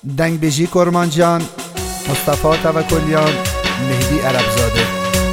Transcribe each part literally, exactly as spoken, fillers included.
دنگ بژی کرمانجان، مصطفی توکلیان، مهدی عربزاده.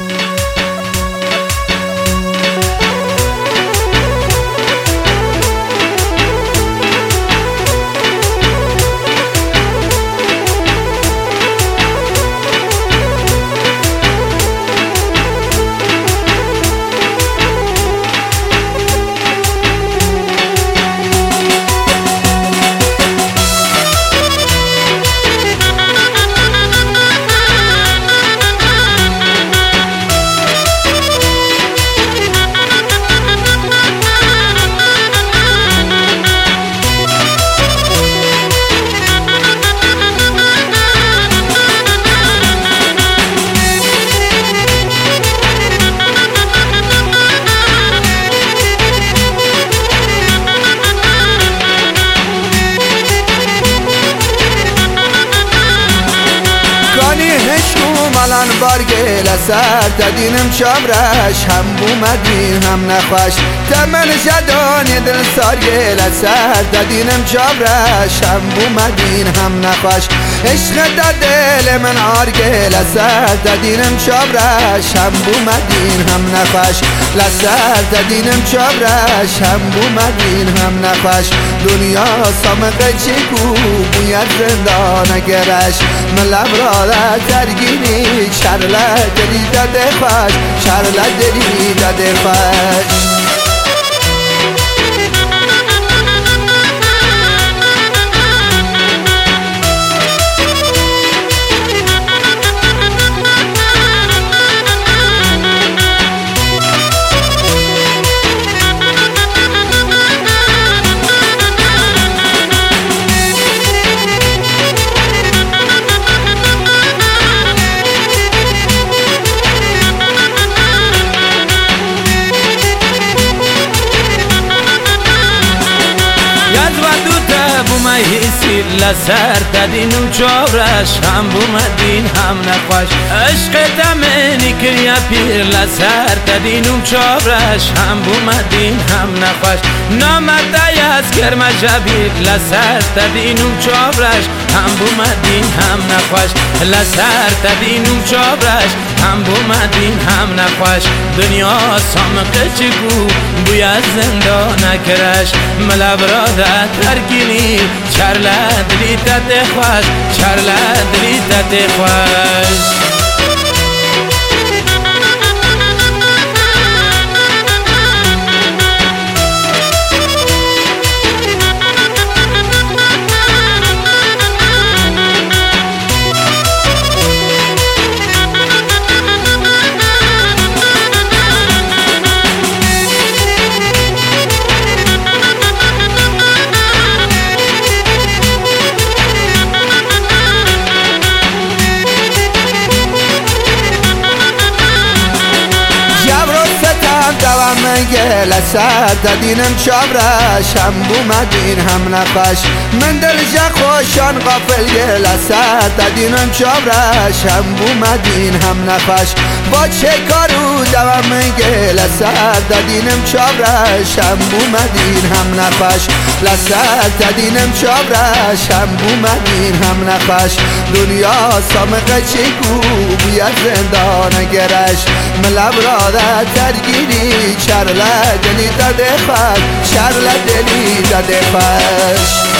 مالان بارگه لسر دادینم چابرش هم بومدین هم نخوش تمن جدانی دل سارگه لسر دادینم چابرش هم بومدین هم نخوش عشق دا دل من آرگه لسر دادینم چابرش هم بومدین هم نخوش لسر دادینم چابرش هم بومدین هم نخوش دنیا سامقه چگو بوید زندان گرش ملب را ترگینی شرله دلی داده خوش شرله دلی داده خوش هیسی لسر دادین و چابرش هم بومدین هم نخوش عشق تمنی کریا پیر لسر دادین و چابرش هم بومدین هم نخوش نامردای از کرم جبیر لسر دادین و چابرش هم بومدین هم نخوش لسر دادین و چابرش هم بومدین هم نخوش دنیا سامقه چگو بوی از زندان کرش ملبراده ترگینی چرله دلی تده خوش چرله دلی تده خوش مگه لسر دادینم چابرش هم بومدین هم نخوش من دل جا خوشان غافل یه لسر دادینم چابرش هم بومدین هم نخوش با چه کارو دوام مگه لسر دادینم چابرش هم بومدین هم نخوش لسر دادینم چابرش هم بومدین هم نخوش دنیا سامقه چگو بیاد زندان گرش ملب راده ترگیری شرله دلی داده خوش شرله دلی داده خوش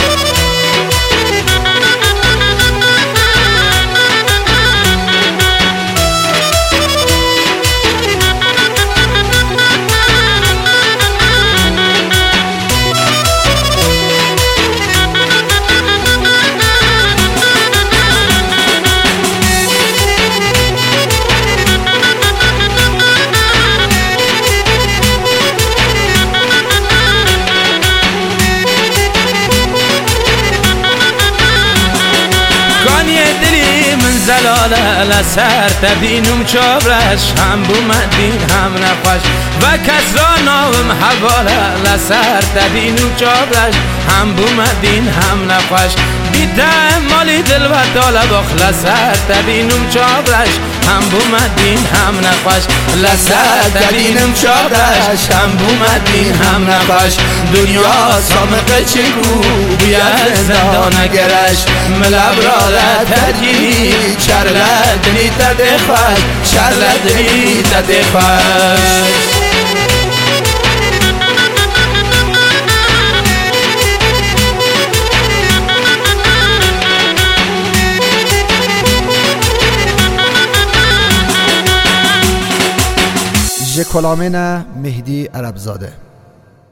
زلاله لسر دادینم چابرش هم بومدین هم نخوش و کس را ناوم حواله لسر دادینم چابرش هم بومدین هم نخوش ایده مالی دل و داله باخ لسر ددینم چابرش هم بومدین هم نخوش لسر ددینم چابرش هم بومدین هم نخوش دنیا سامقه چگو بیاد زندان نگرش ملب را تدی چرلدنی تده خوش چرلدنی تده خوش ژ کلامن مهدی عربزاده.